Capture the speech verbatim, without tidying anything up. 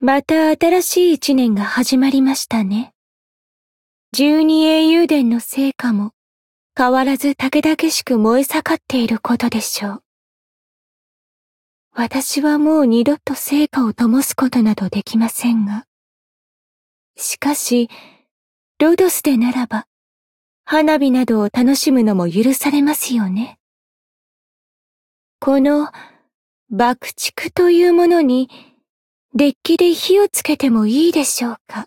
また新しい一年が始まりましたね。十二英雄伝の成果も変わらず猛々しく燃え盛っていることでしょう。私はもう二度と成果を灯すことなどできませんが。しかし、ロドスでならば、花火などを楽しむのも許されますよね。この爆竹というものに、デッキで火をつけてもいいでしょうか。